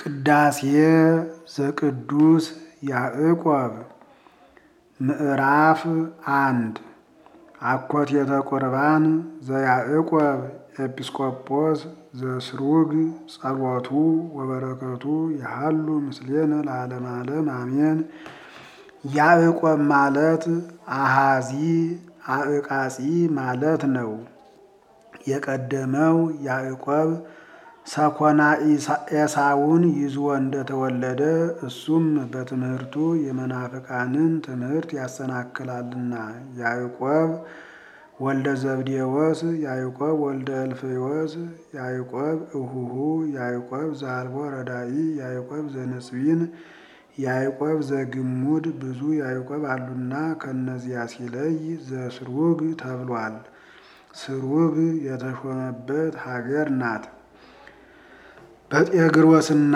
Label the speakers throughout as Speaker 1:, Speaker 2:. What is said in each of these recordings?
Speaker 1: ቅዳሴ ዘቅዱስ ያዕቆብ ምዕራፍ 1 አኮቴተ ቁርባን ዘያዕቆብ ኤጲስቆጶስ ዘስሩግ ጸሎቱ ወበረከቱ ያሃሉ ምስሌነ ለዓለመ ዓለም አሜን። ያዕቆብ ማለት አሃዚ አዕቃጺ ማለት ነው። የቀደመው ያዕቆብ ሰኮና ኤሳውን ይዞ እንደተወለደ እሱም በትምህርቱ የመናፍቃንን ትምህርት ያሰናክላልና ያዕቆብ ወልደ ዘብዴዎስ፣ ያዕቆብ ወልደ እልፍዮስ፣ ያዕቆብ እሁሁ፣ ያዕቆብ ዘአልቦ ረዳኢ፣ ያዕቆብ ዘንጽቢን፣ ያዕቆብ ዘግሙድ ብዙ ያዕቆብ አሉና ከነዚያ ሲለይ ዘስሩግ ተብሏል። ስሩግ የተሾመበት ሀገር ናት። በጤግሮስና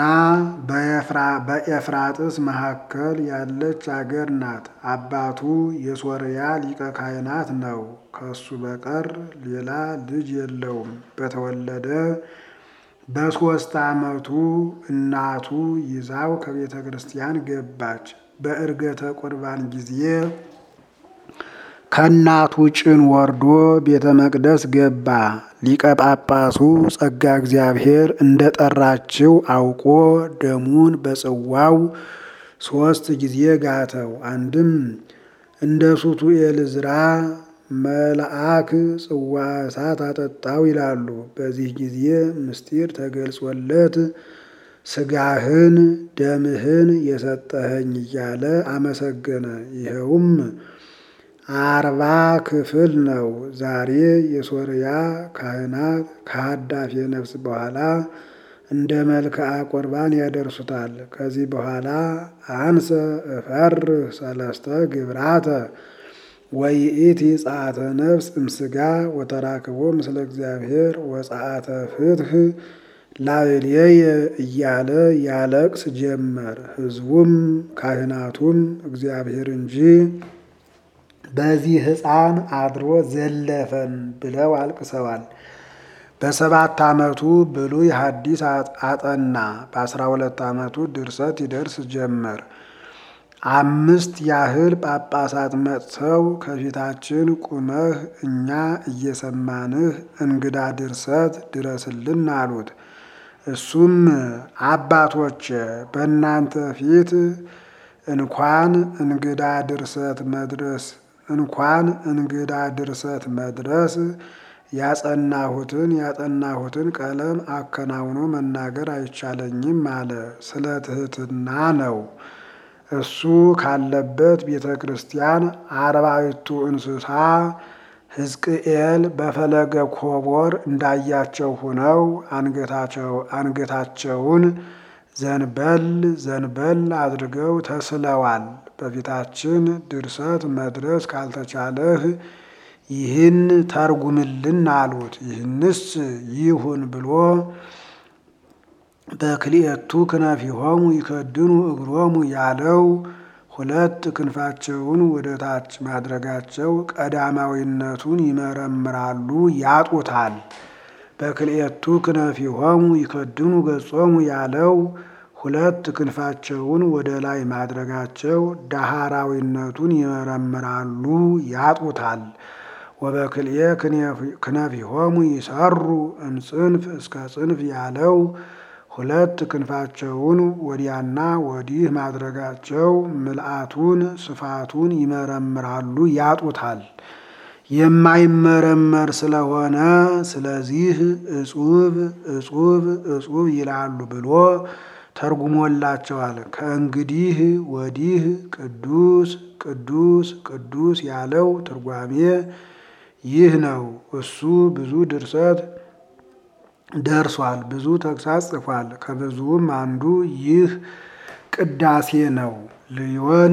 Speaker 1: በኤፍራጥስ መካከል ያለች አገር ናት። አባቱ የሶርያ ሊቀ ካህናት ነው። ከሱ በቀር ሌላ ልጅ የለውም። በተወለደ በ3 ዓመቱ እናቱ ይዛው ከቤተ ክርስቲያን ገባች። በዕርገተ ቁርባን ጊዜ ከእናቱ ጭን ወርዶ ቤተ መቅደስ ገባ። ሊቀ ጳጳሱ ጸጋ እግዚአብሔር እንደጠራችው አውቆ ደሙን በጽዋው 3 ጊዜ ጋተው። አንድም እንደ ሱቱኤል ዕዝራ መልአክ ጽዋ እሳት አጠጣው ይላሉ። በዚህ ጊዜ ምስጢር ተገልጾለት ስጋህን ደምህን የሰጠኸኝ እያለ አመሰገነ። ይኸውም 40 ክፍል ነው። ዛሬ የሶርያ ካህናት ከሃዳፌ ነፍስ በኋላ እንደ መልክዓ ቁርባን ያደርሱታል። ከዚህ በኋላ አንሰ እፈርህ 3 ግብራተ ወይእቲ ጸአተ ነፍስ እምስጋ ወተራክቦ ምስለ እግዚአብሔር ወጸአተ ፍትህ ላዕሌየ እያለ ያለቅስ ጀመር። ሕዝቡም ካህናቱም እግዚአብሔር እንጂ በዚህ ሕፃን አድሮ ዘለፈን ብለው አልቅሰዋል። በ7 ዓመቱ ብሉይ ሐዲስ አጠና። በ12 ዓመቱ ድርሰት ይደርስ ጀመር። 5 ያህል ጳጳሳት መጥተው ከፊታችን ቁመህ እኛ እየሰማንህ እንግዳ ድርሰት ድረስልን አሉት። እሱም አባቶች በእናንተ ፊት እንኳን እንግዳ ድርሰት መድረስ ያጠናሁትን ቀለም አከናውኖ መናገር አይቻለኝም አለ። ስለ ትህትና ነው። እሱ ካለበት ቤተ ክርስቲያን 40ቱ እንስሳ ሕዝቅኤል በፈለገ ኮቦር እንዳያቸው ሆነው አንገታቸውን ዘንበል አድርገው ተስለዋል። በፊታችን ድርሰት መድረስ ካልተቻለህ ይህን ተርጉምልን አሉት። ይህንስ ይሁን ብሎ በክልኤቱ ክነፊሆሙ ይከድኑ እግሮሙ ያለው 2 ክንፋቸውን ወደ ታች ማድረጋቸው ቀዳማዊነቱን ይመረምራሉ፣ ያጡታል። በክልኤቱ ክነፊሆሙ ይከድኑ ገጾሙ ያለው 2 ክንፋቸውን ወደ ላይ ማድረጋቸው ዳህራዊነቱን ይመረምራሉ፣ ያጡታል። ወበክልኤ ክነፊሆሙ ይሰሩ እምጽንፍ እስከ ጽንፍ ያለው 2 ክንፋቸውን ወዲያና ወዲህ ማድረጋቸው ምልአቱን ስፋቱን ይመረምራሉ፣ ያጡታል። የማይመረመር ስለሆነ ስለዚህ እጹብ ይላሉ ብሎ ተርጉሞላቸዋል። ከእንግዲህ ወዲህ ቅዱስ ቅዱስ ቅዱስ ያለው ትርጓሜ ይህ ነው። እሱ ብዙ ድርሰት ደርሷል፣ ብዙ ተግሳጽ ጽፏል። ከብዙውም አንዱ ይህ ቅዳሴ ነው። ልዮን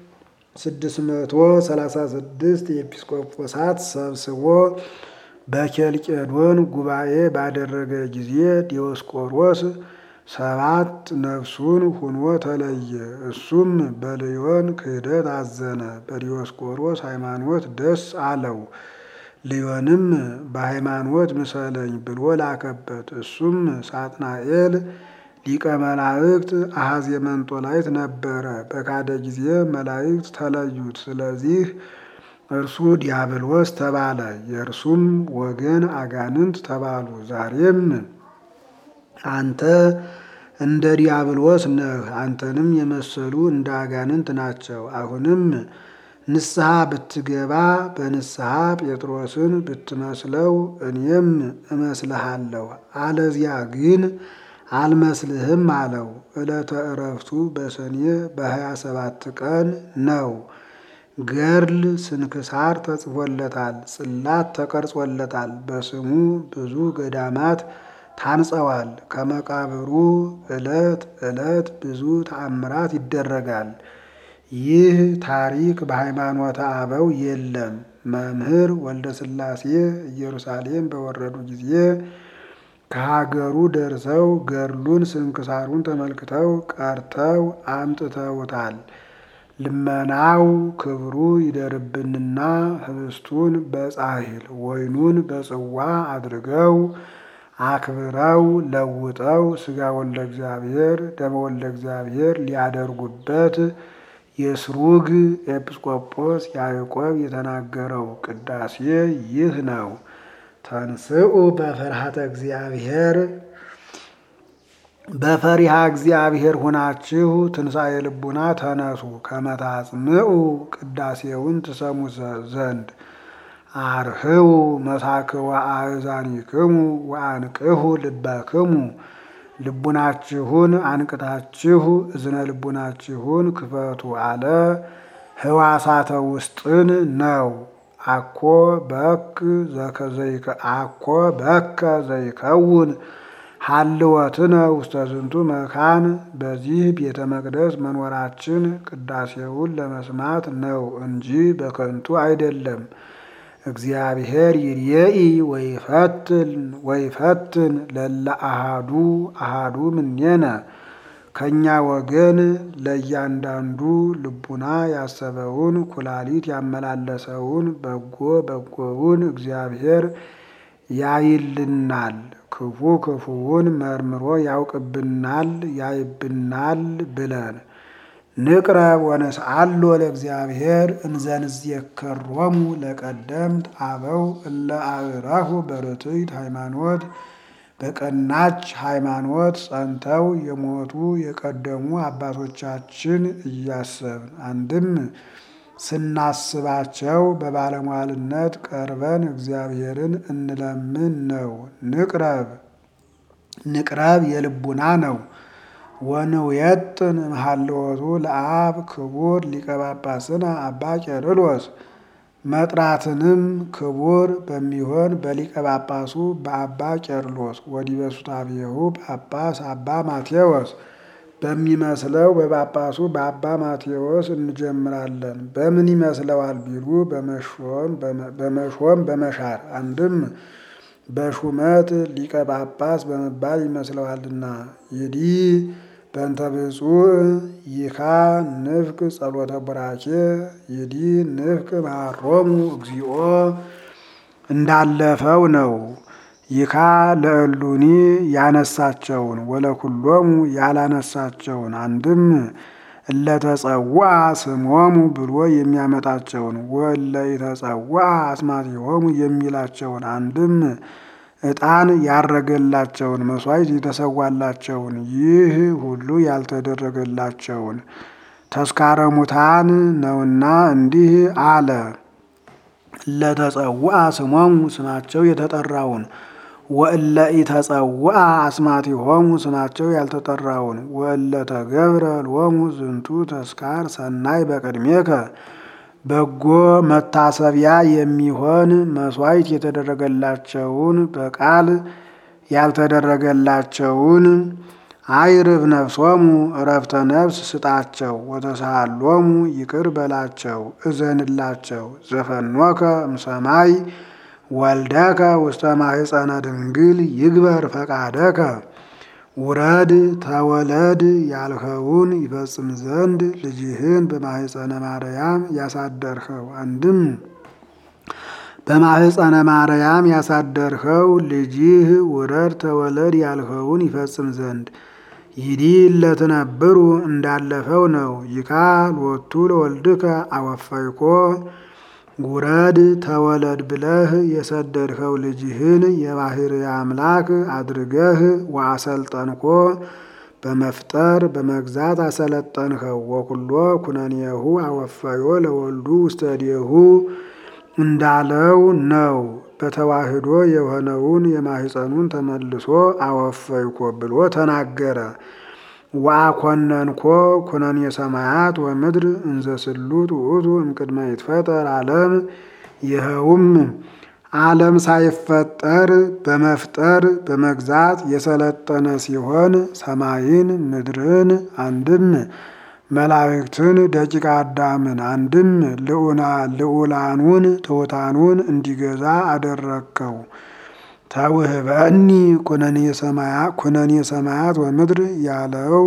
Speaker 1: 636 ኤጲስቆጶሳት ሰብስቦ በኬልቄዶን ጉባኤ ባደረገ ጊዜ ዲዮስቆሮስ 7 ነፍሱን ሁኖ ተለየ። እሱም በልዮን ክህደት አዘነ። በዲዮስቆሮስ ሃይማኖት ደስ አለው። ልዮንም በሃይማኖት ምሰለኝ ብሎ ላከበት። እሱም ሳጥናኤል ሊቀ መላእክት አሐዜ መንጦላዕት ነበረ። በካደ ጊዜ መላእክት ተለዩት። ስለዚህ እርሱ ዲያብሎስ ተባለ። የእርሱም ወገን አጋንንት ተባሉ። ዛሬም አንተ እንደ ዲያብሎስ ነህ፣ አንተንም የመሰሉ እንደ አጋንንት ናቸው። አሁንም ንስሐ ብትገባ በንስሐ ጴጥሮስን ብትመስለው እኔም እመስልሃለሁ፣ አለዚያ ግን አልመስልህም አለው። ዕለተ ዕረፍቱ በሰኔ በ27 ቀን ነው። ገድል ስንክሳር ተጽፎለታል፣ ጽላት ተቀርጾለታል። በስሙ ብዙ ገዳማት ታንጸዋል። ከመቃብሩ ዕለት ዕለት ብዙ ተአምራት ይደረጋል። ይህ ታሪክ በሃይማኖተ አበው የለም። መምህር ወልደ ሥላሴ ኢየሩሳሌም በወረዱ ጊዜ ከሀገሩ ደርሰው ገድሉን ስንክሳሩን ተመልክተው ቀርተው አምጥተውታል። ልመናው ክብሩ ይደርብንና ህብስቱን በጻሕል ወይኑን በጽዋ አድርገው አክብረው ለውጠው ሥጋ ወልደ እግዚአብሔር ደመ ወልደ እግዚአብሔር ሊያደርጉበት የስሩግ ኤጲስቆጶስ ያዕቆብ የተናገረው ቅዳሴ ይህ ነው። ተንስኡ በፍርሃተ እግዚአብሔር፣ በፈሪሃ እግዚአብሔር ሁናችሁ ትንሣኤ ልቡና ተነሱ። ከመታጽምዑ ቅዳሴውን ትሰሙ ዘንድ አርህው መሳክወ አእዛኒክሙ ወአንቅሁ ልበክሙ። ልቡናችሁን አንቅታችሁ እዝነ ልቡናችሁን ክፈቱ አለ። ህዋሳተ ውስጥን ነው። አኮ በከ ዘይከውን ሀልወትነ ውስተ ዝንቱ መካን። በዚህ ቤተ መቅደስ መኖራችን ቅዳሴውን ለመስማት ነው እንጂ በከንቱ አይደለም። እግዚአብሔር ይርየኢ ወይፈትን ለለ አሃዱ ምኔነ። ከኛ ወገን ለእያንዳንዱ ልቡና ያሰበውን ኩላሊት ያመላለሰውን በጎ በጎውን እግዚአብሔር ያይልናል። ክፉ ክፉውን መርምሮ ያውቅብናል ያይብናል ብለን ንቅረብ ወነስአሎ ለእግዚአብሔር እንዘንዝየከሮሙ ለቀደምት አበው እለ አዕረፉ በርትዕት ሃይማኖት። በቀናች ሃይማኖት ጸንተው የሞቱ የቀደሙ አባቶቻችን እያሰብን አንድም ስናስባቸው በባለሟልነት ቀርበን እግዚአብሔርን እንለምን ነው። ንቅረብ የልቡና ነው። ወንውየጥን እምሃለወቱ ለአብ ክቡር ሊቀ ጳጳስነ አባ ቄርሎስ። መጥራትንም ክቡር በሚሆን በሊቀ ጳጳሱ በአባ ቄርሎስ ወዲበ ሱታፌሁ ጳጳስ አባ ማቴዎስ በሚመስለው በጳጳሱ በአባ ማቴዎስ እንጀምራለን። በምን ይመስለዋል ቢሉ በመሾም በመሻር አንድም በሹመት ሊቀ ጳጳስ በመባል ይመስለዋልና። ይዲ በእንተ ብፁዕ ይካ ንፍቅ ጸሎተ ቡራኬ ይዲ ንፍቅ ማሮሙ እግዚኦ እንዳለፈው ነው። ይካ ለእሉኒ ያነሳቸውን ወለኩሎሙ ያላነሳቸውን አንድም እለተጸውዐ ስሞሙ ብሎ የሚያመጣቸውን ወለኢተጸውዐ አስማቲሆሙ የሚላቸውን አንድም ዕጣን ያረገላቸውን መስዋዕት የተሰዋላቸውን ይህ ሁሉ ያልተደረገላቸውን ተስካረ ሙታን ነውና እንዲህ አለ። እለተጸውዐ ስሞሙ ስማቸው የተጠራውን ወእለኢተጸውዐ አስማቲሆሙ ስማቸው ያልተጠራውን ወእለተገብረ ሎሙ ዝንቱ ተስካር ሰናይ በቅድሜከ በጎ መታሰቢያ የሚሆን መስዋዕት የተደረገላቸውን በቃል ያልተደረገላቸውን አይርብ ነፍሶሙ እረፍተ ነፍስ ስጣቸው። ወተሳሃሎሙ ይቅር በላቸው እዘንላቸው። ዘፈኖከ እምሰማይ ወልደከ ውስተ ማኅፀነ ድንግል ይግበር ፈቃደከ። ውረድ ተወለድ ያልኸውን ይፈጽም ዘንድ ልጅህን በማኅፀነ ማርያም ያሳደርኸው አንድም በማኅፀነ ማርያም ያሳደርኸው ልጅህ ውረድ ተወለድ ያልኸውን ይፈጽም ዘንድ ይዲ ለትነብሩ እንዳለፈው ነው። ይካ ሎቱ ለወልድከ አወፈይኮ ጉረድ ተወለድ ብለህ የሰደድኸው ልጅህን የባሕርይ አምላክ አድርገህ ወአሰልጠንኮ በመፍጠር በመግዛት አሰለጠንኸው። ወኩሎ ኩነኔሁ አወፈዮ ለወልዱ ውስተ እዴሁ እንዳለው ነው። በተዋህዶ የሆነውን የማህፀኑን ተመልሶ አወፈይኮ ብሎ ተናገረ። ወአኮነንኮ ኩነኔ ሰማያት ወምድር እንዘ ስሉጥ ውእቱ እምቅድመ ይትፈጠር ዓለም። ይኸውም ዓለም ሳይፈጠር በመፍጠር በመግዛት የሰለጠነ ሲሆን ሰማይን ምድርን አንድም መላእክትን ደቂቀ አዳምን አንድም ልዑላኑን ትሑታኑን እንዲገዛ አደረግከው። ተውህበኒ ኩነኔ ሰማያት ወምድር ያለው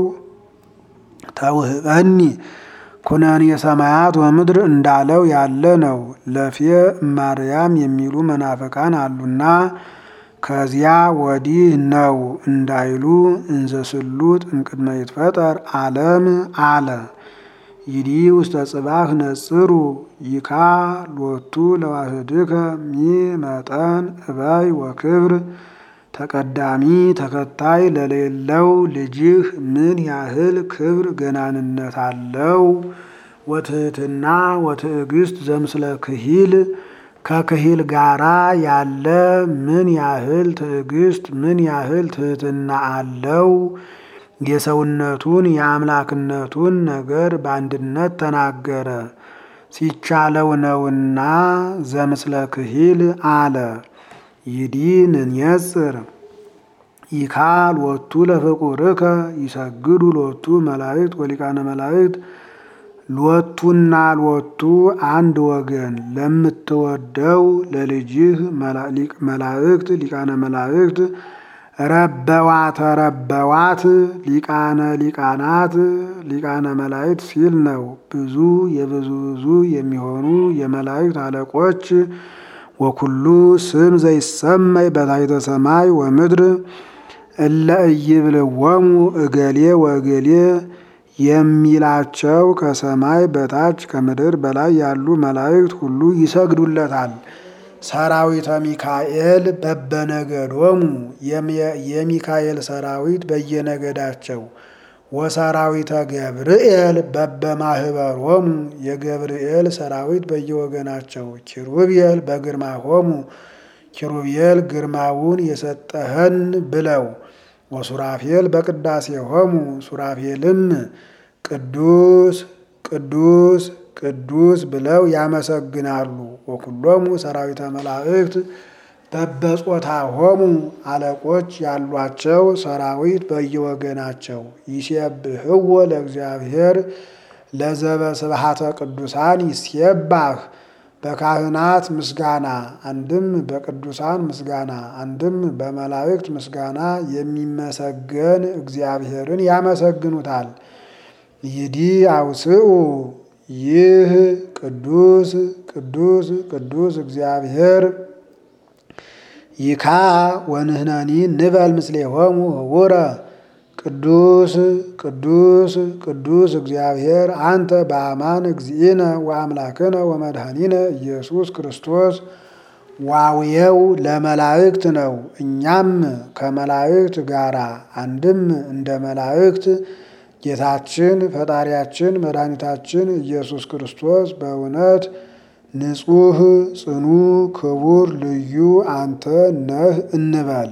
Speaker 1: ተውህበኒ ኩነኔ ሰማያት ወምድር እንዳለው ያለ ነው። ለፌ ማርያም የሚሉ መናፍቃን አሉና ከዚያ ወዲህ ነው እንዳይሉ እንዘ ስሉጥ እምቅድመ ይትፈጠር ዓለም አለ። ይዲ ውስተ ጽባህ ነጽሩ ይካ ሎቱ ለዋህድከ ሚመጠን እባይ ወክብር። ተቀዳሚ ተከታይ ለሌለው ልጅህ ምን ያህል ክብር ገናንነት አለው። ወትህትና ወትዕግስት ዘምስለ ክሂል ከክሂል ጋራ ያለ ምን ያህል ትዕግስት ምን ያህል ትህትና አለው። የሰውነቱን የአምላክነቱን ነገር በአንድነት ተናገረ ሲቻለው ነውና ዘምስለ ክሂል አለ። ይዲ ንንየጽር ይካ ሎቱ ለፍቁርከ ይሰግዱ ሎቱ መላእክት ወሊቃነ መላእክት። ሎቱና ሎቱ አንድ ወገን ለምትወደው ለልጅህ መላእክት ሊቃነ መላእክት ረበዋተ ረበዋት ሊቃነ ሊቃናት ሊቃነ መላእክት ሲል ነው። ብዙ የብዙ ብዙ የሚሆኑ የመላእክት አለቆች ወኩሉ ስም ዘይሰመይ በታሕተ ሰማይ ወምድር እለ ኢይብልዎሙ እገሌ ወእገሌ የሚላቸው ከሰማይ በታች ከምድር በላይ ያሉ መላእክት ሁሉ ይሰግዱለታል። ሰራዊተ ሚካኤል በበነገዶሙ የሚካኤል ሰራዊት በየነገዳቸው ወሰራዊተ ገብርኤል በበማህበሮሙ የገብርኤል ሰራዊት በየወገናቸው ኪሩቤል በግርማሆሙ ኪሩቤል ግርማውን የሰጠህን ብለው ወሱራፌል በቅዳሴሆሙ ሱራፌልም ቅዱስ ቅዱስ ቅዱስ ብለው ያመሰግናሉ። ወኩሎሙ ሰራዊተ መላእክት በበጾታሆሙ አለቆች ያሏቸው ሰራዊት በየወገናቸው ይሴብሕዎ ለእግዚአብሔር ለዘበስብሐተ ቅዱሳን ይሴባህ። በካህናት ምስጋና አንድም በቅዱሳን ምስጋና አንድም በመላእክት ምስጋና የሚመሰገን እግዚአብሔርን ያመሰግኑታል። ይዲ አውስኡ ይህ ቅዱስ ቅዱስ ቅዱስ እግዚአብሔር ይካ ወንህነኒ ንበል ምስሌሆሙ ህቡረ ቅዱስ ቅዱስ ቅዱስ እግዚአብሔር አንተ በአማን እግዚእነ ወአምላክነ ወመድኃኒነ ኢየሱስ ክርስቶስ። ዋውየው ለመላእክት ነው። እኛም ከመላእክት ጋራ አንድም እንደ መላእክት ጌታችን ፈጣሪያችን መድኃኒታችን ኢየሱስ ክርስቶስ በእውነት ንጹሕ ጽኑ ክቡር ልዩ አንተ ነህ እንበል።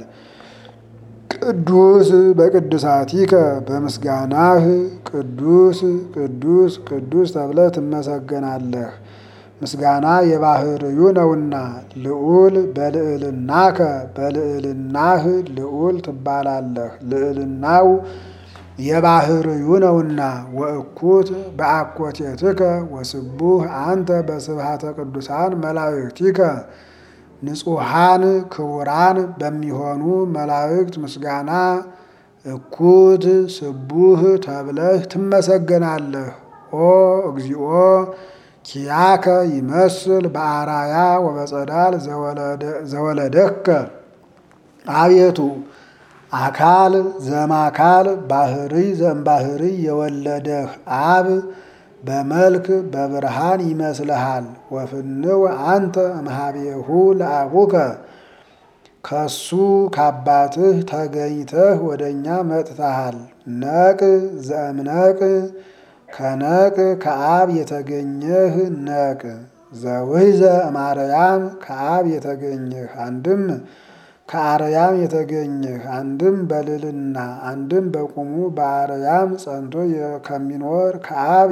Speaker 1: ቅዱስ በቅድሳቲከ በምስጋናህ ቅዱስ ቅዱስ ቅዱስ ተብለህ ትመሰገናለህ። ምስጋና የባህርዩ ነውና። ልዑል በልዕልናከ በልዕልናህ ልዑል ትባላለህ። ልዕልናው የባህርዩ ነውና። ወእኩት በአኮቴትከ ወስቡህ አንተ በስብሐተ ቅዱሳን መላእክቲከ። ንጹሐን ክቡራን በሚሆኑ መላእክት ምስጋና እኩት ስቡህ ተብለህ ትመሰገናለህ። ኦ እግዚኦ ኪያከ ይመስል በአራያ ወበጸዳል ዘወለደከ። አቤቱ አካል ዘማካል ባህሪ ዘእምባህሪ የወለደህ አብ በመልክ በብርሃን ይመስልሃል። ወፍንው አንተ እምኀቤሁ ለአቡከ ከሱ ከአባትህ ተገኝተህ ወደኛ መጥተሃል። ነቅ ዘእምነቅ ከነቅ ከአብ የተገኘህ ነቅ ዘውሕዘ እምአርያም ከአብ የተገኘህ አንድም ከአርያም የተገኘህ አንድም በልልና አንድም በቁሙ በአርያም ጸንቶ ከሚኖር ከአብ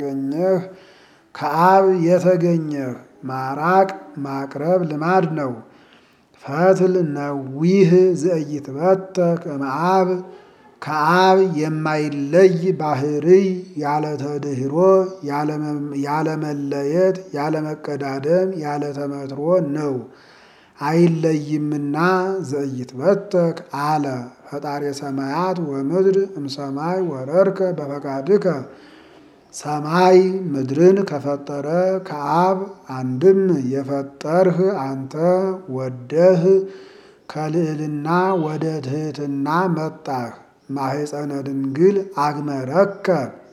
Speaker 1: የተገኘህ ማራቅ ማቅረብ ልማድ ነው። ፈትል ነዊህ ዘኢይትበተክ እምአብ ከአብ የማይለይ ባህርይ ያለ ተድኅሮ ያለ መለየት ያለ መቀዳደም ያለ ተመትሮ ነው። አይለይምና ዘኢይትበተክ አለ ፈጣሪ ሰማያት ወምድር እምሰማይ ወረድከ በፈቃድከ ሰማይ ምድርን ከፈጠረ ከአብ አንድም የፈጠርህ አንተ ወደህ ከልዕልና ወደ ትሕትና መጣህ። ማህፀነ ድንግል አግመረከ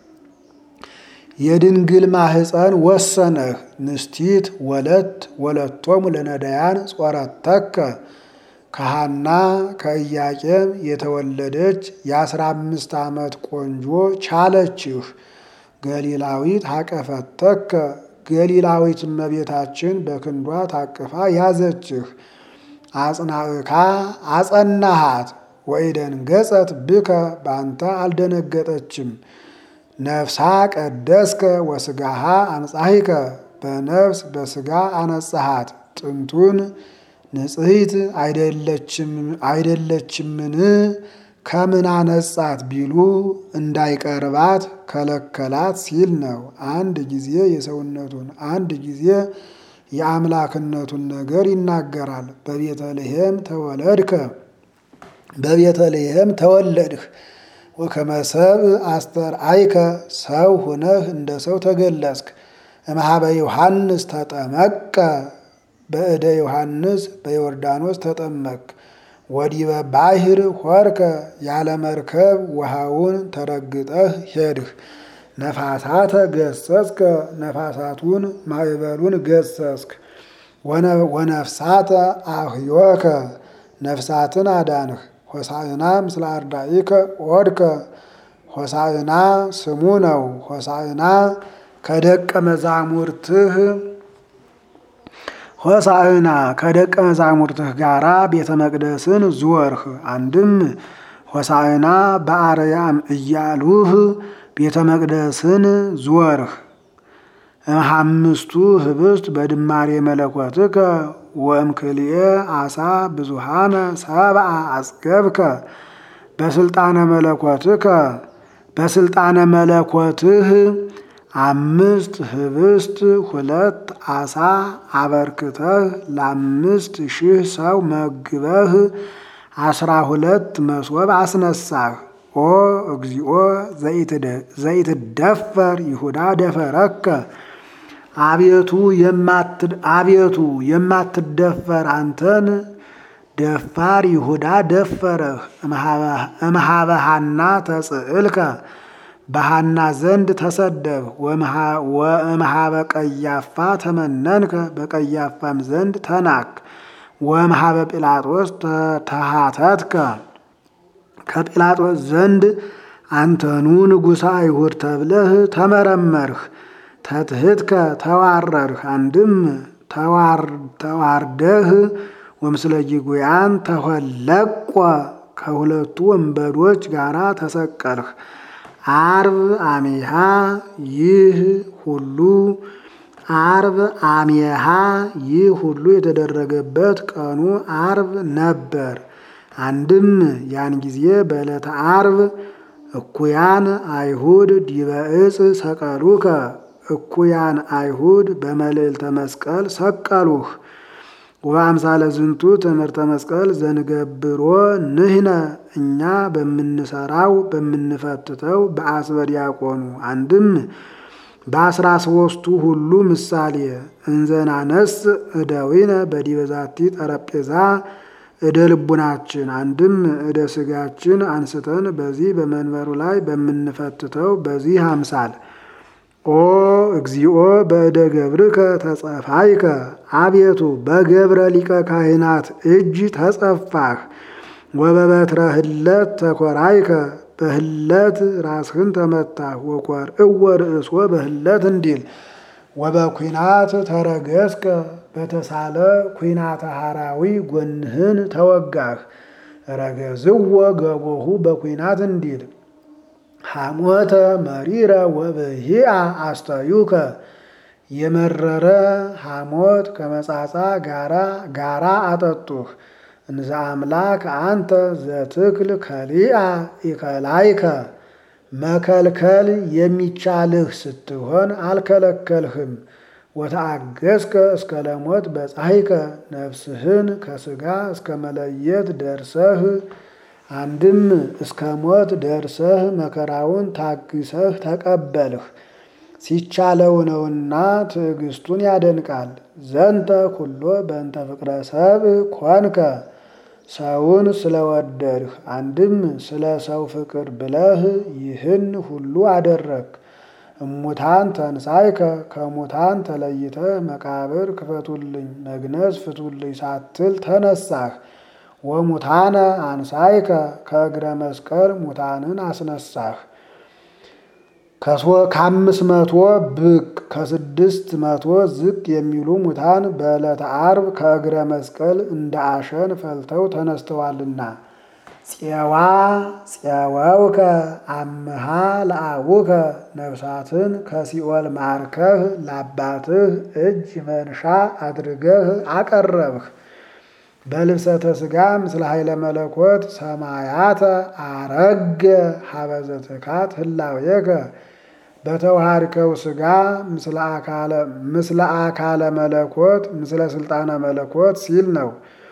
Speaker 1: የድንግል ማህፀን ወሰነህ። ንስቲት ወለቶሙ ለነዳያን ጾረተከ ከሐና ከኢያቄም የተወለደች የ15 ዓመት ቆንጆ ቻለችህ። ገሊላዊት አቀፈተከ ገሊላዊት እመቤታችን በክንዷ ታቅፋ ያዘችህ። አጽናዕካ አጸናሃት ወኢደንገጸት ብከ ባንተ አልደነገጠችም። ነፍሳ ቀደስከ ወስጋሃ አንጻሂከ በነፍስ በስጋ አነጻሃት። ጥንቱን ንጽሕት አይደለችምን ከምን አነጻት ቢሉ እንዳይቀርባት ከለከላት ሲል ነው። አንድ ጊዜ የሰውነቱን አንድ ጊዜ የአምላክነቱን ነገር ይናገራል። በቤተልሔም ተወለድህ ወከመ ሰብእ አስተርአይከ ሰው ሁነህ እንደ ሰው ተገለጽክ። እምኀበ ዮሐንስ ተጠመቀ በእደ ዮሐንስ በዮርዳኖስ ተጠመቅ። ወዲበ ባሕር ሆርከ ያለ መርከብ ውሃውን ተረግጠህ ሄድህ። ነፋሳተ ገሰስከ ነፋሳቱን ማዕበሉን ገሰስክ። ወነፍሳተ አህዮከ ነፍሳትን አዳንህ። ሆሳዕና ምስለ አርዳኢከ ወድከ ሆሳዕና ስሙ ነው። ሆሳዕና ከደቀ መዛሙርትህ ጋራ ቤተ መቅደስን ዞርህ። አንድም ሆሳዕና በአርያም እያሉህ ቤተ መቅደስን ዞርህ። እምሃምስቱ ህብስት በድማሬ መለኮትከ ወእምክልኤ ዓሣ ብዙሃነ ሰብአ አጽገብከ በስልጣነ መለኮትህ 5 ህብስት 2 ዓሣ አበርክተህ ለ5000 ሰው መግበህ 12 መሶብ አስነሳህ። ኦ እግዚኦ ዘይትደፈር ይሁዳ ደፈረከ አቤቱ የማትደፈር አንተን ደፋር ይሁዳ ደፈረህ። እምኀበ ሐና ተጽዕልከ በሐና ዘንድ ተሰደብ። ወእምኀበ ቀያፋ ተመነንከ በቀያፋም ዘንድ ተናክ። ወእምኀበ ጲላጦስ ተሃተትከ ከጲላጦስ ዘንድ አንተኑ ንጉሠ አይሁድ ተብለህ ተመረመርህ። ተትሕትከ ተዋረርህ። አንድም ተዋርደህ ወምስለ ጊጉያን ተኸለቆ ከሁለቱ ወንበዶች ጋራ ተሰቀልህ። ዓርብ አሜሃ ይህ ሁሉ የተደረገበት ቀኑ ዓርብ ነበር። አንድም ያን ጊዜ በዕለተ ዓርብ እኩያን አይሁድ ዲበ ዕፅ ሰቀሉከ እኩያን አይሁድ በመልዕልተ መስቀል ሰቀሉህ። ወአምሳለ ዝንቱ ትምህርተ መስቀል ዘንገብሮ ንሕነ እኛ በምንሰራው በምንፈትተው በአስበ ዲያቆኑ አንድም በ13ቱ ሁሉ ምሳሌ እንዘናነስ እደዊነ በዲበ ዛቲ ጠረጴዛ እደ ልቡናችን አንድም እደ ስጋችን አንስተን በዚህ በመንበሩ ላይ በምንፈትተው በዚህ አምሳል ኦ እግዚኦ በእደ ገብርከ ተጸፋይከ አቤቱ በገብረ ሊቀ ካህናት እጅ ተጸፋህ። ወበበትረ ህለት ተኮራይከ በህለት ራስህን ተመታህ። ወኮር እወ ርእሶ በህለት እንዲል ወበኩናት ተረገስከ በተሳለ ኩናተ ሐራዊ ጎንህን ተወጋህ። ረገዝዎ ገቦሁ በኩናት እንዲል ሐሞተ መሪረ ወበሂአ አስተዩከ የመረረ ሐሞት ከመጻጻ ጋራ አጠጡህ። እንዘ አምላክ አንተ ዘትክል ከሊአ ኢከላይከ መከልከል የሚቻልህ ስትሆን አልከለከልህም። ወተአገስከ እስከ ለሞት በጻሕከ ነፍስህን ከስጋ እስከ መለየት ደርሰህ አንድም እስከ ሞት ደርሰህ መከራውን ታግሰህ ተቀበልህ። ሲቻለው ነውና ትዕግስቱን ያደንቃል። ዘንተ ኩሎ በእንተ ፍቅረ ሰብእ ኮንከ ሰውን ስለወደድህ አንድም ስለ ሰው ፍቅር ብለህ ይህን ሁሉ አደረግ። እሙታን ተንሳይከ ከሙታን ተለይተህ መቃብር ክፈቱልኝ መግነዝ ፍቱልኝ ሳትል ተነሳህ። ወሙታነ አንሳይከ ከእግረ መስቀል ሙታንን አስነሳህ። ከ500 ብቅ ከ600 ዝቅ የሚሉ ሙታን በዕለተ ዓርብ ከእግረ መስቀል እንደ አሸን ፈልተው ተነስተዋልና። ፄዋ ፄወውከ አምሃ ለአቡከ ነፍሳትን ከሲኦል ማርከህ ለአባትህ እጅ መንሻ አድርገህ አቀረብህ። በልብሰተ ሥጋ ምስለ ኃይለ መለኮት ሰማያተ አረገ ሀበዘ ትካት ህላዌከ በተዋሃድከው ሥጋ ምስለ አካለ መለኮት ምስለ ስልጣነ መለኮት ሲል ነው።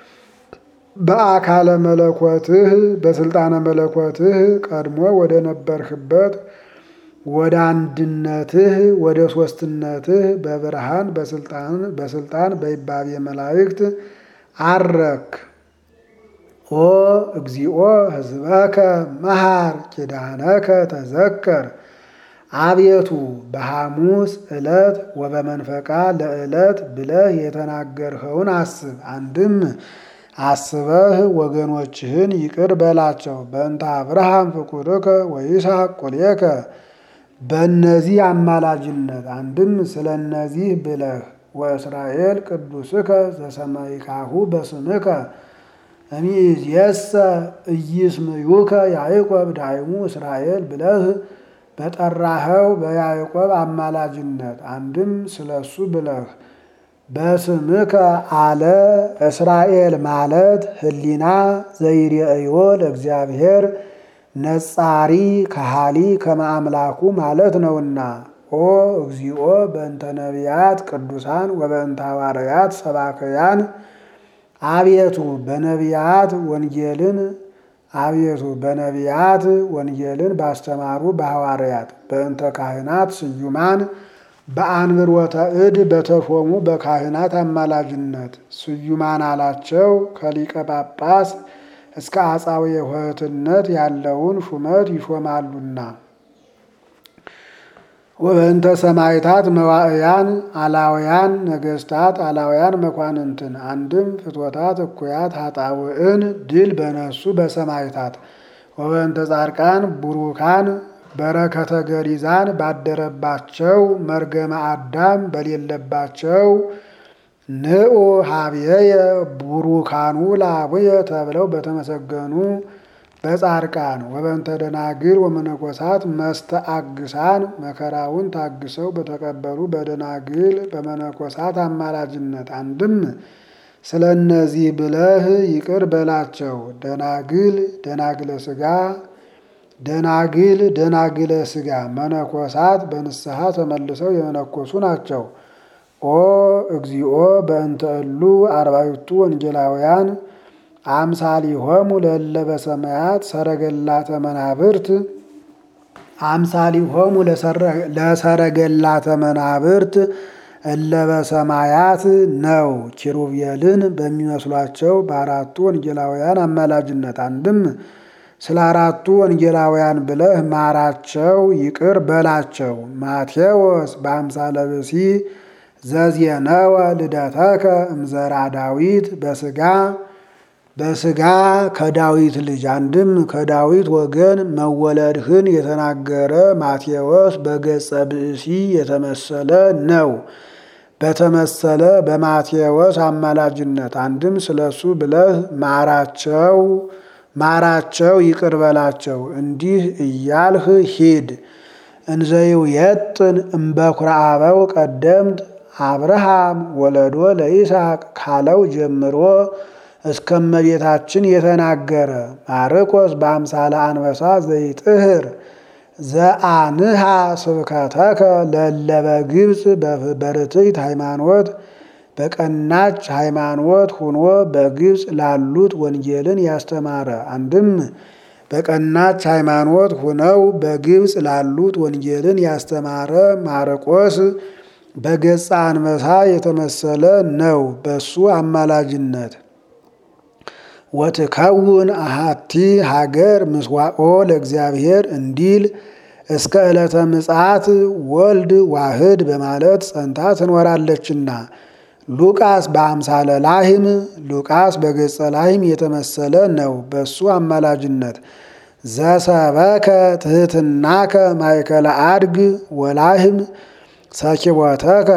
Speaker 1: በአካለ መለኮትህ በስልጣነ መለኮትህ ቀድሞ ወደ ነበርህበት ወደ አንድነትህ ወደ ሦስትነትህ በብርሃን በስልጣን በይባቤ መላእክት አረክ። ኦ እግዚኦ ሕዝበከ መሃር ኪዳነከ ተዘከር አቤቱ በሐሙስ ዕለት ወበመንፈቃ ለዕለት ብለህ የተናገርኸውን አስብ። አንድም አስበህ ወገኖችህን ይቅር በላቸው። በእንተ አብርሃም ፍቁርከ ወይስሐቅ ቁልኤከ በእነዚህ አማላጅነት አንድም ስለ እነዚህ ብለህ ወእስራኤል ቅዱስከ ዘሰማይካሁ በስምከ እምይእዜሰ ኢይስምዩከ ያዕቆብ ዳይሙ እስራኤል ብለህ በጠራኸው በያዕቆብ አማላጅነት አንድም ስለሱ ብለህ በስምከ አለ። እስራኤል ማለት ህሊና ዘይሬእዮ ለእግዚአብሔር ነጻሪ ከሃሊ ከመአምላኩ ማለት ነውና። ኦ እግዚኦ በእንተ ነቢያት ቅዱሳን ወበእንተ ሐዋርያት ሰባክያን አቤቱ በነቢያት ወንጌልን ባስተማሩ በሐዋርያት በእንተ ካህናት ስዩማን በአንብሮተ እድ በተሾሙ በካህናት አማላጅነት ስዩማን አላቸው ከሊቀ ጳጳስ እስከ አጻዊ ኆኅትነት ያለውን ሹመት ይሾማሉና። ወበእንተ ሰማዕታት መዋዕያን አላውያን ነገሥታት አላውያን መኳንንትን አንድም ፍትወታት እኩያት ኃጣውዕን ድል በነሱ በሰማዕታት። ወበእንተ ጻድቃን ቡሩካን በረከተ ገሪዛን ባደረባቸው መርገመ አዳም በሌለባቸው ንዑ ሀብየየ ቡሩካኑ ላቡየ ተብለው በተመሰገኑ በጻድቃን። ወበእንተ ደናግል ወመነኮሳት መስተአግሳን መከራውን ታግሰው በተቀበሉ በደናግል በመነኮሳት አማላጅነት አንድም ስለ እነዚህ ብለህ ይቅር በላቸው። ደናግል ደናግለ ሥጋ ደናግለ ሥጋ መነኮሳት በንስሐ ተመልሰው የመነኮሱ ናቸው። ኦ እግዚኦ በእንተ እሉ አርባዕቱ ወንጌላውያን አምሳሊሆሙ ለእለ በሰማያት ሰረገላተ መናብርት አምሳሊሆሙ ለሰረገላተ መናብርት እለ በሰማያት ነው። ኪሩቤልን በሚመስሏቸው በአራቱ ወንጌላውያን አማላጅነት አንድም ስለ አራቱ ወንጌላውያን ብለህ ማራቸው ይቅር በላቸው። ማቴዎስ በአምሳለ ብእሲ ዘዜነወ ልደተከ እምዘራ ዳዊት በስጋ ከዳዊት ልጅ አንድም ከዳዊት ወገን መወለድህን የተናገረ ማቴዎስ በገጸ ብእሲ የተመሰለ ነው። በተመሰለ በማቴዎስ አማላጅነት አንድም ስለሱ ብለህ ማራቸው ይቅር በላቸው። እንዲህ እያልህ ሂድ። እንዘይው የጥን እምበኩረ አበው ቀደምት አብርሃም ወለዶ ለይስሐቅ ካለው ጀምሮ እስከ እመቤታችን የተናገረ ማርቆስ በአምሳለ አንበሳ ዘይጥህር ዘአንሃ ስብከተከ ለለበ ግብፅ በርትዕት ሃይማኖት በቀናች ሃይማኖት ሆኖ በግብፅ ላሉት ወንጌልን ያስተማረ አንድም በቀናች ሃይማኖት ሆነው በግብፅ ላሉት ወንጌልን ያስተማረ ማርቆስ በገጸ አንበሳ የተመሰለ ነው። በሱ አማላጅነት ወትከውን አሃቲ ሀገር ምስዋኦ ለእግዚአብሔር እንዲል እስከ ዕለተ ምጽአት ወልድ ዋህድ በማለት ጸንታ ትኖራለችና። ሉቃስ በአምሳለ ላህም ሉቃስ በገጸ ላህም የተመሰለ ነው። በሱ አማላጅነት ዘሰበከ ትሕትናከ ማእከለ አድግ ወላህም ሰኪቦተከ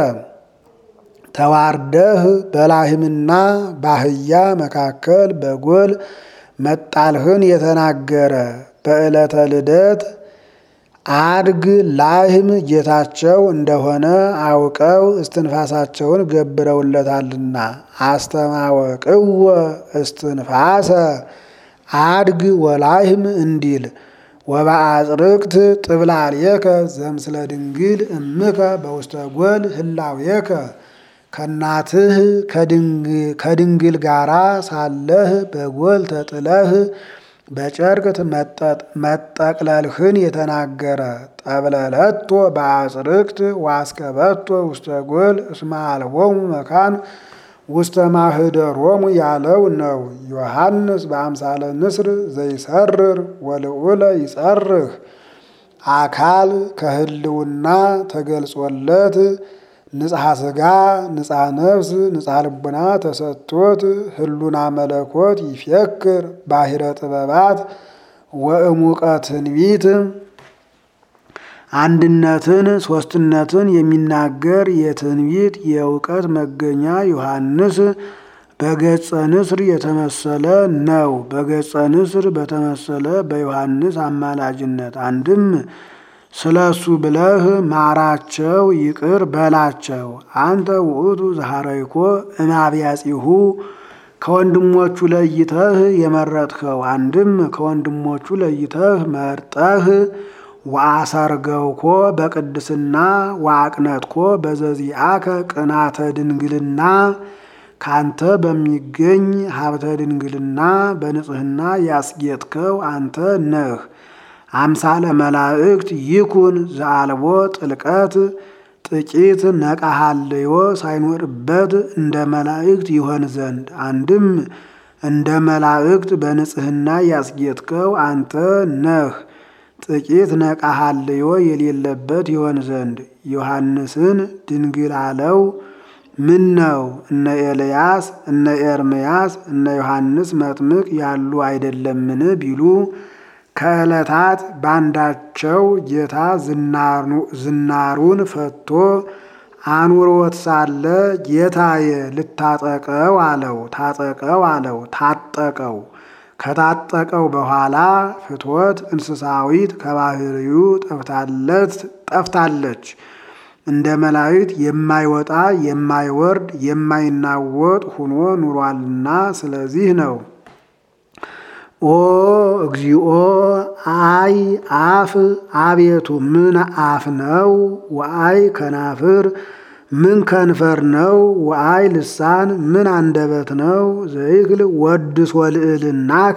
Speaker 1: ተዋርደህ በላህምና ባህያ መካከል በጎል መጣልህን የተናገረ በዕለተ ልደት አድግ ላህም ጌታቸው እንደሆነ አውቀው እስትንፋሳቸውን ገብረውለታልና። አስተማወቅወ እስትንፋሰ አድግ ወላህም እንዲል ወበአጽርቅት ጥብላልየከ ዘምስለ ድንግል እምከ በውስተ ጎል ህላዌከ ከናትህ ከድንግል ጋራ ሳለህ በጎል ተጥለህ በጨርቅ መጠቅለልህን የተናገረ ጠብለለቶ በአጽርቅት ዋስከበቶ ውስተ ጎል እስመ አልቦሙ መካን ውስተ ማህደሮሙ ያለው ነው። ዮሐንስ በአምሳለ ንስር ዘይሰርር ወልዑለ ይጸርህ አካል ከህልውና ተገልጾለት ንጽሐ ሥጋ ንጽሐ ነፍስ ንጽሐ ልቡና ተሰጥቶት ህሉና መለኮት ይፈክር ባሕረ ጥበባት ወእሙቀ ትንቢት አንድነትን ሶስትነትን የሚናገር የትንቢት የእውቀት መገኛ ዮሐንስ በገጸ ንስር የተመሰለ ነው። በገጸ ንስር በተመሰለ በዮሐንስ አማላጅነት አንድም ስለሱ ብለህ ማራቸው ይቅር በላቸው። አንተ ውእቱ ዘሐረይኮ እምአብያጺሁ ከወንድሞቹ ለይተህ የመረጥከው አንድም ከወንድሞቹ ለይተህ መርጠህ ወአሰርገውኮ በቅድስና ወአቅነትኮ በዘዚአከ ቅናተ ድንግልና ካንተ በሚገኝ ሀብተ ድንግልና በንጽህና ያስጌጥከው አንተ ነህ። አምሳለ መላእክት ይኩን ዘአልቦ ጥልቀት ጥቂት ነቃሃልዮ ሳይኖርበት እንደ መላእክት ይሆን ዘንድ አንድም እንደ መላእክት በንጽህና ያስጌጥከው አንተ ነህ። ጥቂት ነቃሃልዮ የሌለበት ይሆን ዘንድ ዮሐንስን ድንግል አለው። ምን ነው እነ ኤልያስ እነ ኤርምያስ እነ ዮሐንስ መጥምቅ ያሉ አይደለምን ቢሉ ከዕለታት ባንዳቸው ጌታ ዝናሩን ፈቶ አኑሮት ሳለ ጌታዬ ልታጠቀው አለው። ታጠቀው አለው። ታጠቀው። ከታጠቀው በኋላ ፍትወት እንስሳዊት ከባህሪው ጠፍታለች። እንደ መላእክት የማይወጣ የማይወርድ የማይናወጥ ሆኖ ኑሯልና ስለዚህ ነው። ኦ እግዚኦ አይ አፍ አቤቱ ምን አፍ ነው? ወአይ ከናፍር ምን ከንፈር ነው? ወአይ ልሳን ምን አንደበት ነው? ዘይክል ወድስ ወልዕልናከ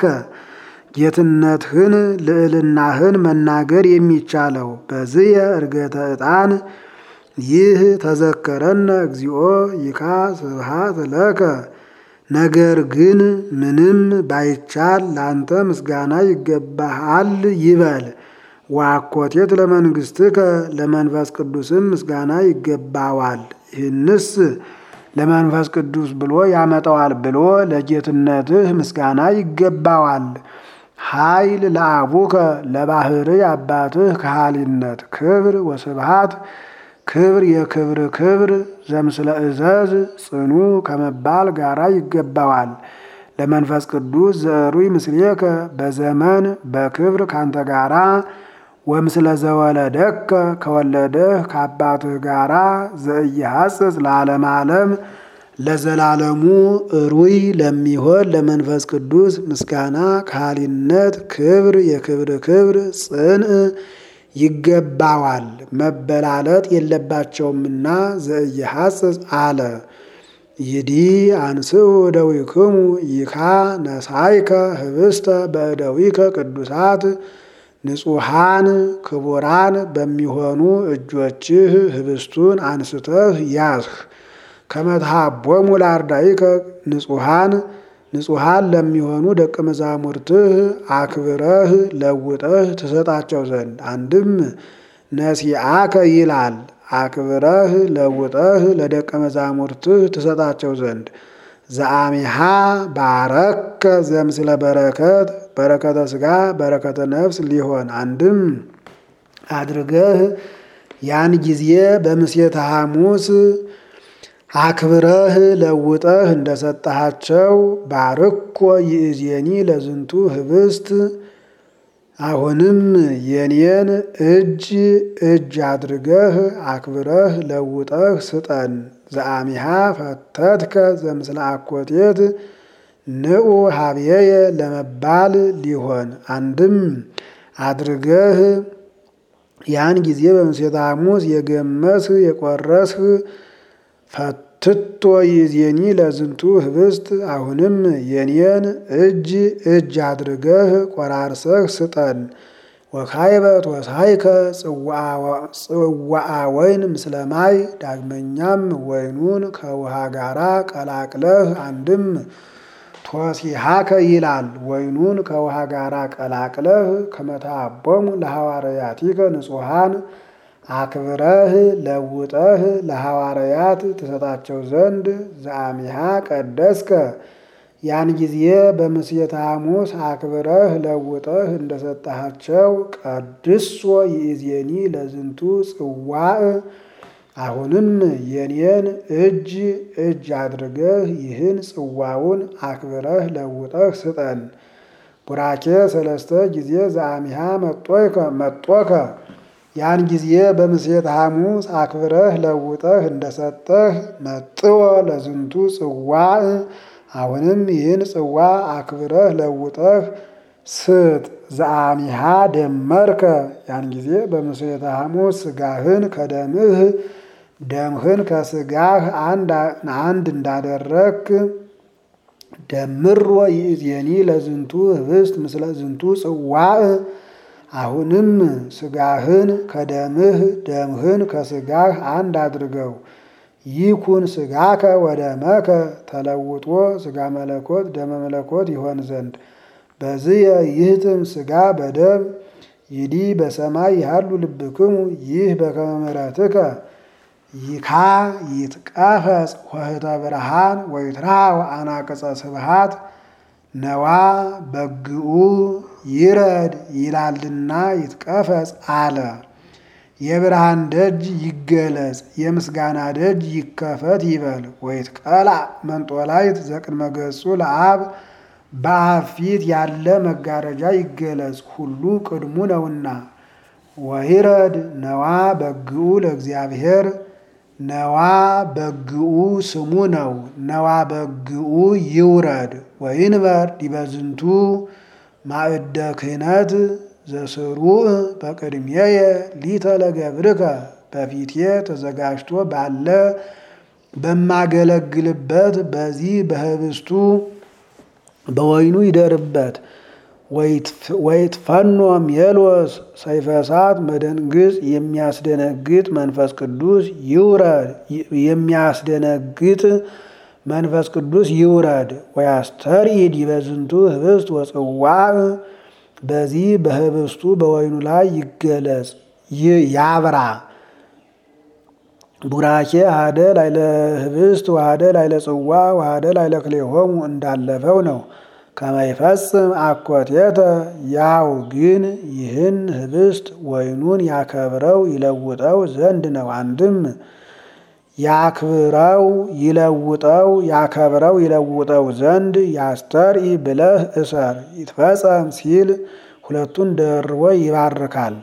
Speaker 1: ጌትነትህን ልዕልናህን መናገር የሚቻለው በዝየ እርገተ ዕጣን ይህ ተዘከረነ እግዚኦ ይካ ስብሐት ለከ። ነገር ግን ምንም ባይቻል ላንተ ምስጋና ይገባሃል ይበል። ወአኮቴት ለመንግሥትከ ለመንፈስ ቅዱስም ምስጋና ይገባዋል። ይህንስ ለመንፈስ ቅዱስ ብሎ ያመጣዋል ብሎ ለጌትነትህ ምስጋና ይገባዋል። ኃይል ለአቡከ ለባህርይ አባትህ ከሃሊነት ክብር ወስብሐት ክብር የክብር ክብር ዘምስለ እዘዝ ጽኑ ከመባል ጋራ ይገባዋል። ለመንፈስ ቅዱስ ዘሩይ ምስሌከ በዘመን በክብር ካንተ ጋራ ወምስለ ዘወለደከ ከወለደህ ከአባትህ ጋራ ዘኢይሐጽጽ ለዓለመ ዓለም ለዘላለሙ ሩይ ለሚሆን ለመንፈስ ቅዱስ ምስጋና ከሃሊነት ክብር የክብር ክብር ጽንዕ ይገባዋል። መበላለጥ የለባቸውምና ዘኢይሐጽጽ አለ። ይዲ አንስኡ እደዊክሙ ይካ ነሳይከ ህብስተ በእደዊከ ቅዱሳት ንጹሐን ክቡራን በሚሆኑ እጆችህ ህብስቱን አንስተህ ያዝህ። ከመትሃቦሙ ለአርዳኢከ ንጹሐን ለሚሆኑ ደቀ መዛሙርትህ አክብረህ ለውጠህ ትሰጣቸው ዘንድ። አንድም ነሲአከ ይላል አክብረህ ለውጠህ ለደቀ መዛሙርትህ ትሰጣቸው ዘንድ። ዘአሚሃ ባረከ ዘምስለ በረከት በረከተ ሥጋ በረከተ ነፍስ ሊሆን አንድም አድርገህ ያን ጊዜ በምሴተ ሐሙስ አክብረህ ለውጠህ እንደሰጠሃቸው ባርኮ ይእዜኒ ለዝንቱ ህብስት አሁንም የኔን እጅ አድርገህ አክብረህ ለውጠህ ስጠን። ዘአሚሃ ፈተትከ ዘምስለ አኮቴት ንዑ ሀብየየ ለመባል ሊሆን አንድም አድርገህ ያን ጊዜ በምሴተ ሐሙስ የገመስህ የቆረስህ ፈትቶ ይእዜኒ ለዝንቱ ህብስት አሁንም የኔን እጅ አድርገህ ቆራርሰህ ስጠን። ወካይበት ወሳይከ ጽዋአ ወይን ምስለ ማይ ዳግመኛም ወይኑን ከውሃ ጋራ ቀላቅለህ አንድም ቶሲሃከ ይላል ወይኑን ከውሃ ጋራ ቀላቅለህ ከመትሃቦሙ ለሐዋርያቲከ ንጹሐን አክብረህ ለውጠህ ለሐዋርያት ትሰጣቸው ዘንድ። ዘአሚሃ ቀደስከ ያን ጊዜ በምሴተ ሐሙስ አክብረህ ለውጠህ እንደሰጠሃቸው ቀድሶ ይእዜኒ ለዝንቱ ጽዋዕ አሁንም የኔን እጅ አድርገህ ይህን ጽዋውን አክብረህ ለውጠህ ስጠን። ቡራኬ ሰለስተ ጊዜ ዘአሚሃ መጦከ ያን ጊዜ በምሴተ ሐሙስ አክብረህ ለውጠህ እንደሰጠህ መጥወ ለዝንቱ ጽዋዕ አሁንም ይህን ጽዋ አክብረህ ለውጠህ ስጥ። ዘአሚሃ ደመርከ ያን ጊዜ በምሴተ ሐሙስ ሥጋህን ከደምህ ደምህን ከሥጋህ አንድ እንዳደረክ ደምሮ ይእዜኒ ለዝንቱ ህብስት ምስለ ዝንቱ ጽዋዕ አሁንም ሥጋህን ከደምህ ደምህን ከሥጋህ አንድ አድርገው። ይኩን ሥጋከ ወደመከ ተለውጦ ሥጋ መለኮት ደመ መለኮት ይሆን ዘንድ። በዝየ ይህትም ሥጋ በደም ይዲ በሰማይ ያሉ ልብክሙ ይህ በከመ ምሕረትከ ይካ ይትቀፈጽ ኆኅተ ብርሃን ወይትርሐው አናቅጸ ስብሐት ነዋ በግኡ ይረድ ይላልና ይትቀፈጽ አለ። የብርሃን ደጅ ይገለጽ የምስጋና ደጅ ይከፈት ይበል። ወይትቀልዕ መንጦላይት ዘቅድመ ገጹ ለአብ በአብ ፊት ያለ መጋረጃ ይገለጽ ሁሉ ቅድሙ ነውና። ወይረድ ነዋ በግኡ ለእግዚአብሔር ነዋ በግኡ ስሙ ነው። ነዋ በግኡ ይውረድ ወይንበር ዲበ ዝንቱ ማዕደ ክህነት ዘስሩዕ በቅድሜየ ሊተ ለገብርከ በፊቴ ተዘጋጅቶ ባለ በማገለግልበት በዚህ በህብስቱ በወይኑ ይደርበት። ወይትፈኖ ሜሎስ ሰይፈ እሳት መደንግጽ የሚያስደነግጥ መንፈስ ቅዱስ ይውረድ የሚያስደነግጥ መንፈስ ቅዱስ ይውረድ። ወያስተርኢድ በዝንቱ ህብስት ወጽዋዕ በዚህ በህብስቱ በወይኑ ላይ ይገለጽ ያብራ። ቡራኬ አሐደ ላዕለ ህብስት ወአሐደ ላዕለ ጽዋ ወአሐደ ላዕለ ክልኤሆሙ እንዳለፈው ነው። ከመ ይፈጽም አኮቴተ ያው ግን ይህን ህብስት ወይኑን ያከብረው ይለውጠው ዘንድ ነው። አንድም ያክብረው ይለውጠው ያከብረው ይለውጠው ዘንድ ያስተርኢ ብለህ እሰር። ይትፈጸም ሲል ሁለቱን ደርቦ ይባርካል።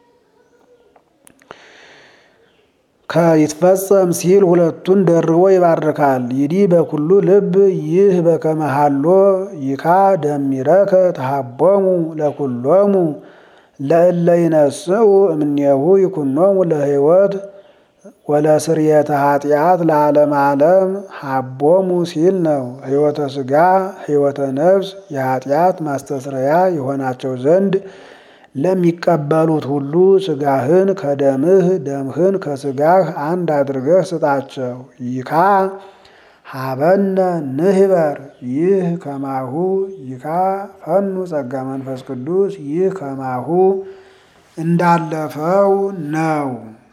Speaker 1: ከይትፈጸም ሲል ሁለቱን ደርቦ ይባርካል። ይዲ በኩሉ ልብ ይህ በከመሃሎ ይካ ደሚረከ ተሃቦሙ ለኩሎሙ ለእለ ይነስኡ እምኔሁ ይኩኖሙ ለህይወት ወለስርየተ ኃጢአት ለዓለም ዓለም ሀቦሙ ሲል ነው። ህይወተ ስጋ ህይወተ ነፍስ የኃጢአት ማስተስረያ የሆናቸው ዘንድ ለሚቀበሉት ሁሉ ስጋህን ከደምህ ደምህን ከስጋህ አንድ አድርገህ ስጣቸው። ይካ ሀበነ ንህበር ይህ ከማሁ ይካ ፈኑ ጸጋ መንፈስ ቅዱስ ይህ ከማሁ እንዳለፈው ነው።